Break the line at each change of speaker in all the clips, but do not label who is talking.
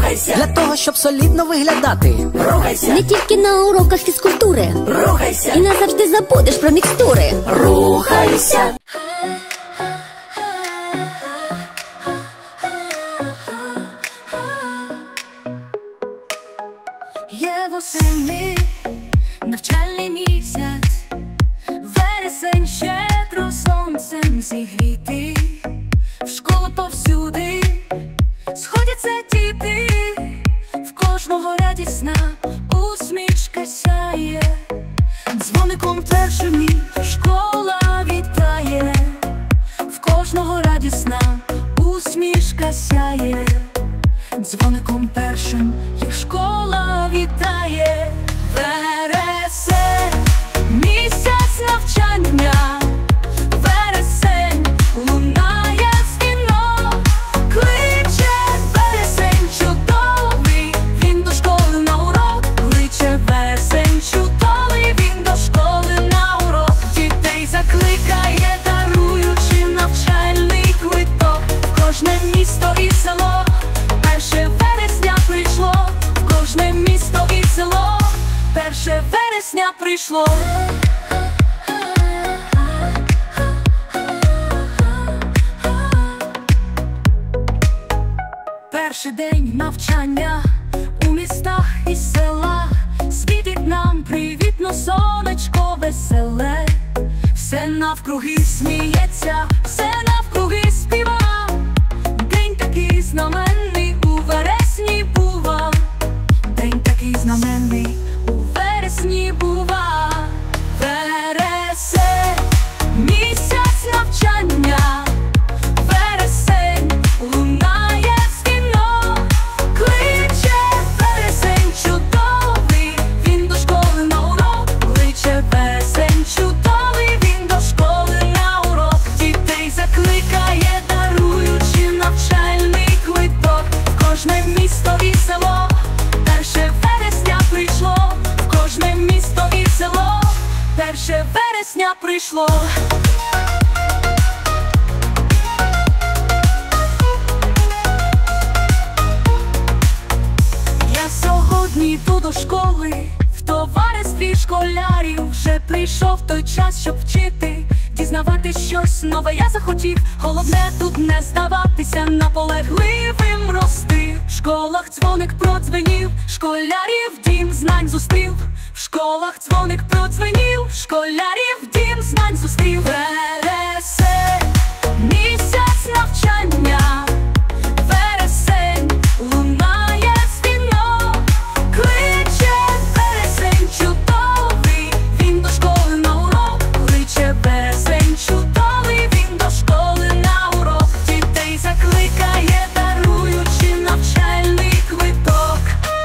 Рухайся.
Для того, щоб солідно виглядати.
Рухайся.
Не тільки на уроках фізкультури.
Рухайся.
І назавжди забудеш про мікстури.
Рухайся.
Є восени навчальний місяць, вересень щедро сонцем зігріти. В школу повсюди сходяться діти, в кожного радісна усмішка сяє. Дзвоником першим їх школа вітає, в кожного радісна усмішка сяє. Дзвоником першим їх школа вітає. Вересень, місяць навчання, вересень, лунає дзвінок, кличе вересень чудовий, він до школи на урок, кличе вересень чудовий, він до школи на урок. Дітей закликає, даруючи навчальний квиток, в кожне місто і село. Перше вересня прийшло, в кожне місто і село. Перше вересня прийшло. Перший день навчання у містах і селах світить нам привітно сонечко веселе. Все навкруги сміється, все навкруги співа. День такий знаменний у вересні бува. День такий знаменний у вересні бува. Вересень, місяць навчання, вересень, лунає дзвінок, кличе вересень чудовий, він до школи на урок, кличе вересень чудовий, він до школи на урок. Дітей закликає, даруючи навчальний квиток, в кожне місто і село. Перше вересня прийшло, в кожне місто і село. Перше вересня прийшло. Я сьогодні йду до школи, в товаристві школярів. Вже прийшов той час, щоб вчити, дізнавати щось нове я захотів. Головне тут не здаватися, наполегливим рости. В школах дзвоник продзвенів, школярів дім знань зустрів. В школах дзвоник продзвенів, школярів дім знань зустрів. Вересень, місяць навчання, вересень, лунає дзвінок, кличе вересень чудовий, він до школи на урок, кличе вересень чудовий, він до школи на урок. Дітей закликає, даруючи навчальний квиток,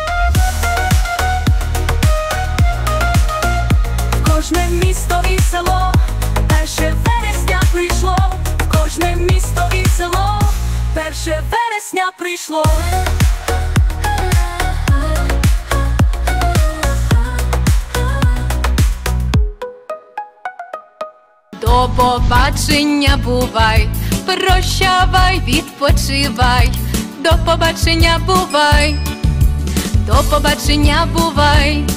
в кожне місто і село. Перше вересня прийшло, в кожне місто і село. Перше вересня прийшло.
До побачення, бувай, прощавай, відпочивай. До побачення, бувай, до побачення, бувай.